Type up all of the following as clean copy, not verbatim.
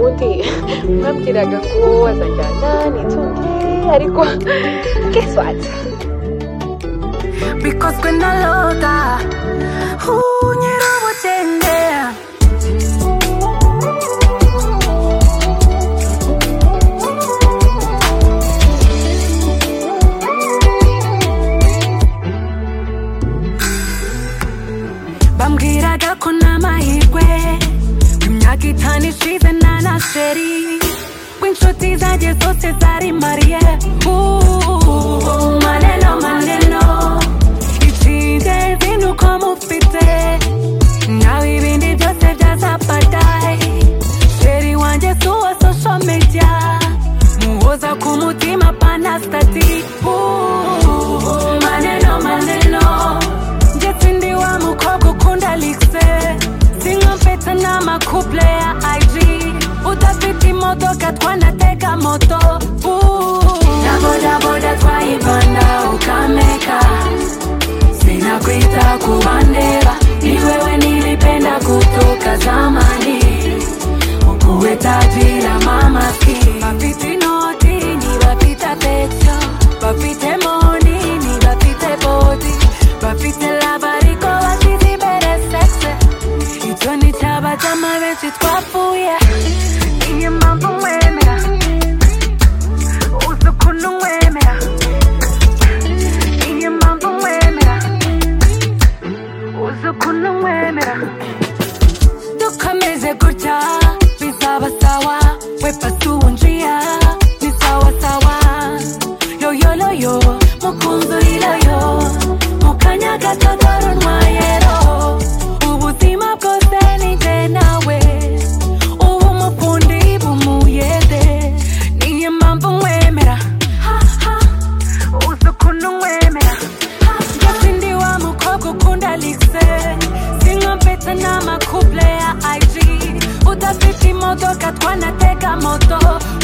ubundi mwambwiraga ngo wazajyana n'intungi ariko guess what? Because when I loda nyirabutende bambwiraga ko n'amahirwe imyaka itanu ishize nanasheri w'inshuti zanjye zose zari mariye maneno maneno icy'ingenzi ni uko mufite nawe ibindi byose byazapadaye sheri wanjye si uwa social media muhoza ku mutima pana stati maneno maneno njye sindi wa mukobwa ukunda likse sinkompeta n'amakouple ya IG udafite imodoka twanatega moto na bodaboda twayivana ukameka sinakwita kubandeba ni wewe nilipenda kutoka zamani ukuwe tajira mama ki bafite inoti ntibafite attention bafite money ntibafite body bafite love ariko bashyize imbere sexe icyo ni cyabajama benshi twapfuye niyo mpamvu mwemera uzi ukuntu mwemera niyo mpamvu mwemera uzi ukuntu mwemera dukomeze gutya bizaba sawa we pasuwe njia ni sawa sawa yoyoloyo mukunzi uriroyo mukanya gato dore ntwayero ubuzima bwose ni jye nawe ubu umufundi bumuyede niyo mpamvu mwemera uzi ukuntu mwemera njye sindi wa mukobwa ukunda likse sinkompeta n'amakouple ya IG udafite imodoka twanatega moto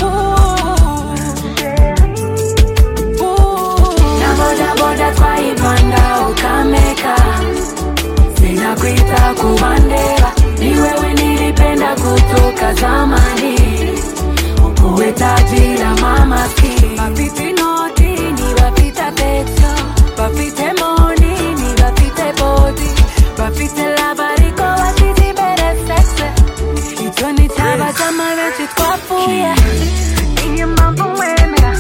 na bodaboda twayivanga ukameka sinakwita kubandeba ni wewe nilipenda kutoka zamani ukuwe tajira mama ki bafite inoti ntibafite attention bafite money ntibafite body bafite love ariko bashyize imbere sexe icyo ni cyabajama benshi twapfuye niyo mpamvu mwemera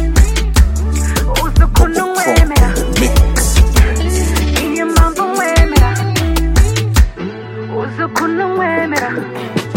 uzi ukuntu mwemera niyo mpamvu mwemera uzi ukuntu mwemera